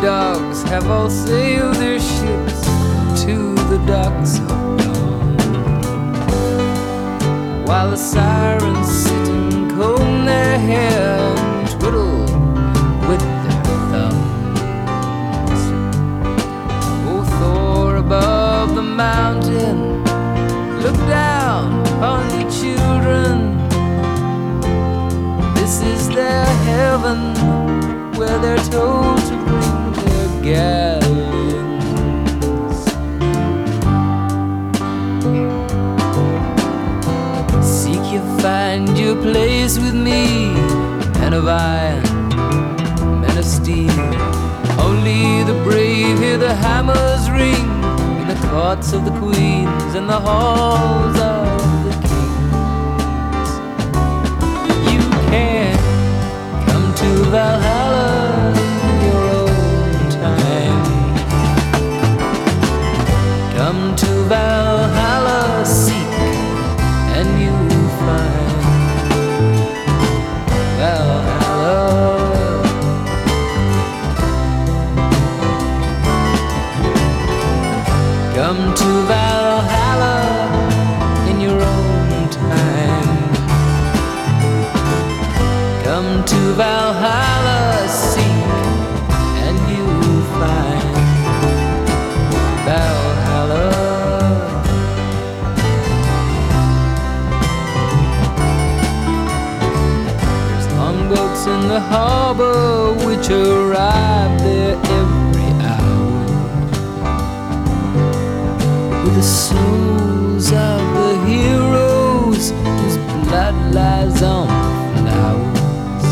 dogs have all sailed their ships to the docks of dawn, while the sirens sit and comb their hair and twiddle with their thumbs. Oh, Thor above the mountain, look down on your children. This is their heaven, where they're told to bring their galleons. Seek you, find your place with me, men of iron, men of steel. Only the brave hear the hammers ring in the courts of the queens and the halls of the kings. You can come to Valhalla in your own time. Come to Valhalla, seek and you'll find Valhalla. Come to Valhalla in your own time. Come to Valhalla, seek and you'll find Valhalla. There's longboats in the harbor which arrive there every hour, with the souls of the heroes whose blood lies on the flowers.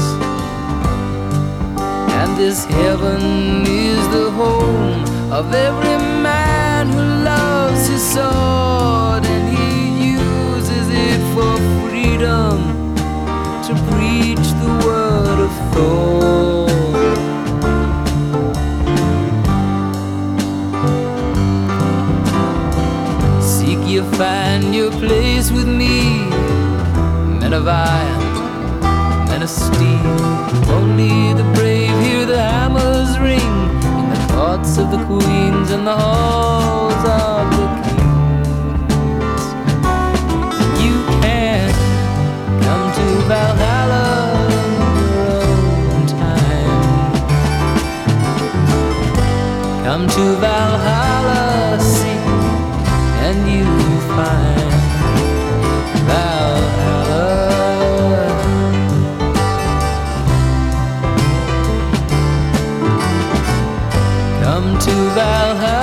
And this heaven is the home of every man who loves his sword, and he uses it for freedom to preach the word of Thor. You find your place with me, men of iron, men of steel. Only the brave hear the hammers ring in the courts of the queens and the halls of the kings. You can come to Valhalla in your own time. Come to Valhalla, seek and you find Valhalla. Come to Valhalla.